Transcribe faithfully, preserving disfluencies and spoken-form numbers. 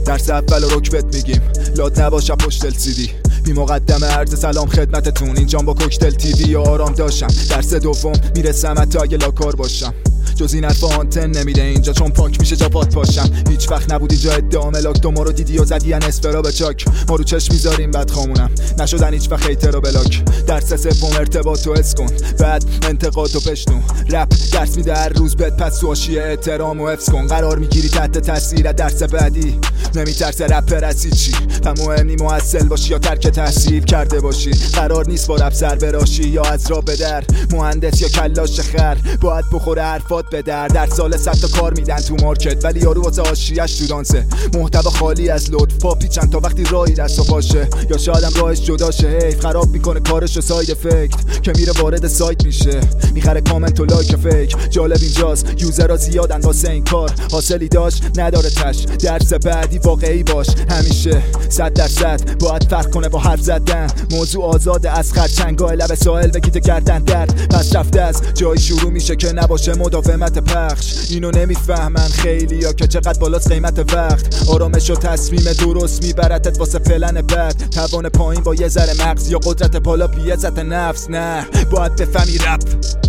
درس اول و رکبت میگیم لاد نباشم پشت السیدی بی مقدمه عرض سلام خدمتتون اینجام با کوکتل تیوی و آرام داشتم. درس دوم میرسم حتی اگه لاکار باشم، جز این حرفا آنتن نمیده اینجا چون پاک میشه جا پات پاشم. هیچ وقت نبودی جا ادعا ملاک، تو ما رو دیدی و زدی ان اسفرا به چاک. ما رو چشم میذاریم بعد خامونم نشدن هیچ وقت هیتر و بلاک. درس سوم ارتباطو حس کن بعد انتقادو بشنو. رپ درس میده هر روز بهت پس تو حاشیه احترام و حفظ کن. قرار میگیری تحت تاثیر درس بعدی، نمیترسه رپر از چی و مهم نی مؤثر باشی یا ترک تحصیل کرده باشی. قرار نیست با رپ سر براشی یا از راه بدر مهندس یا کلاش خر. باید بخوره حرفات به در در سال صد تا کار میدن تو مارکت ولی یارو واسه حاشیه‌اش تو دانسه. محتوا خالی از لطف پاپی چند تا وقتی راهی دست و پاشه یا شایدم راهش جداشه. حیف خراب میکنه کارشو ساید افکت که میره وارد سایت میشه میخره کامنت و لایک فیک. جالب اینجاست یوزرها زیادن واسه این کار حاصلی داشت نداره تش. درس بعدی واقعی باش همیشه صد درصد باید فرق کنه با حرف زدن. موضوع آزاده از خرچنگای لب ساحل بگید گردن درد پس رفته از جایی شروع میشه که نباشه مداومت پخش. اینو نمیفهمن خیلی یا که چقدر بالاست قیمت وقت. آرامش و تصمیم درست میبرتت واسه فعلن بد. توان پایین با یه ذره مغز یا قدرت بالا بی عزت نفس. نه باید بفهمی رپ